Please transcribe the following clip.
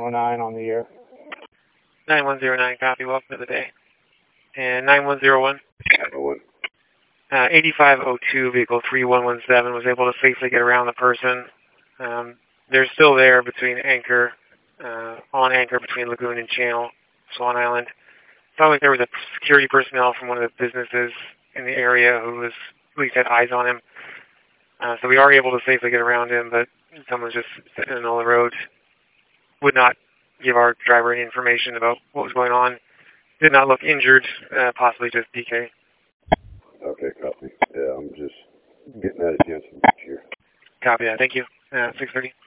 9109 on the air. 9109, copy. Welcome to the day. And 9101. 8502, vehicle 3117, was able to safely get around the person. They're still there between anchor, on anchor between Lagoon and Channel, Swan Island. It sounded like there was a security personnel from one of the businesses in the area who was, at least had eyes on him. So we are able to safely get around him, but someone just sitting in the middle of the road would not give our driver any information about what was going on. Did not look injured, possibly just DK. Okay, copy. Yeah, I'm just getting that against him here. Copy that. Thank you. 6:30.